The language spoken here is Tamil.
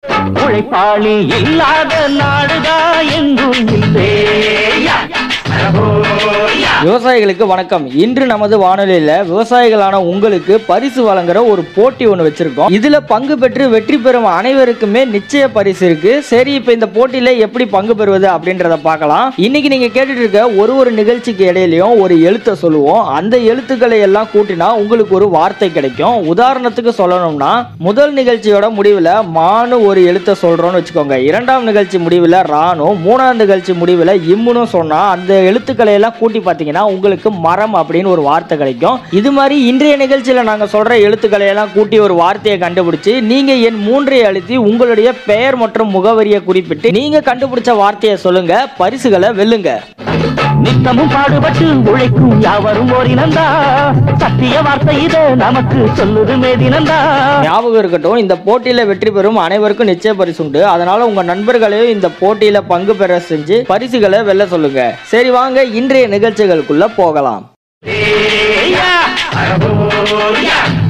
உழைப்பாளி இல்லாத நாடுதா எங்கும் இல்லையா. விவசாயிகளுக்கு வணக்கம். இன்று நமது வானொலியில விவசாயிகளான உங்களுக்கு பரிசு வழங்குற ஒரு போட்டி ஒன்று வச்சிருக்கோம். இதுல பங்கு பெற்று வெற்றி பெறும் அனைவருக்குமே நிச்சய பரிசு இருக்கு. சரி, இப்ப இந்த போட்டியில எப்படி பங்கு பெறுவது அப்படின்றத பார்க்கலாம். இன்னைக்கு நீங்க கேட்டுட்டு இருக்க ஒரு நிகழ்ச்சிக்கு இடையிலயும் ஒரு எழுத்தை சொல்லுவோம். அந்த எழுத்துக்களை எல்லாம் கூட்டினா உங்களுக்கு ஒரு வார்த்தை கிடைக்கும். உதாரணத்துக்கு சொல்லணும்னா, முதல் நிகழ்ச்சியோட முடிவுல மானு ஒரு எழுத்தை சொல்றோம்னு வச்சுக்கோங்க. இரண்டாம் நிகழ்ச்சி முடிவுல ராணும், மூணாம் நிகழ்ச்சி முடிவுல இம்முன்னு சொன்னா அந்த எழுத்துக்களை எல்லாம் கூட்டி பார்த்தீங்கன்னா உங்களுக்கு மரம் அப்படின்னு ஒரு வார்த்தை கிடைக்கும். இது மாதிரி இன்றைய நிகழ்ச்சியில நாங்க சொல்ற எழுத்துக்களை எல்லாம் கூட்டி ஒரு வார்த்தையை கண்டுபிடிச்சு நீங்க எண் 3 அழுத்தி உங்களுடைய பெயர் மற்றும் முகவரியை குறிப்பிட்டு நீங்க கண்டுபிடிச்ச வார்த்தையை சொல்லுங்க. பரிசுகளை வெல்லுங்க. நித்தமும் பாடுபட்டு உழைக்கும் யாவரும் ஓரினந்தா, சத்திய வார்த்தை இதை நமக்கு சொல்லுது மேதினந்தா. ஞாபகம் இருக்கட்டும், இந்த போட்டியில வெற்றி பெறும் அனைவருக்கும் நிச்சய பரிசு உண்டு. அதனால உங்க நண்பர்களையும் இந்த போட்டியில பங்கு பெற செஞ்சு பரிசுகளை வெல்ல சொல்லுங்க. சரி, வாங்க இன்றைய நிகழ்ச்சிகளுக்குள்ள போகலாம்.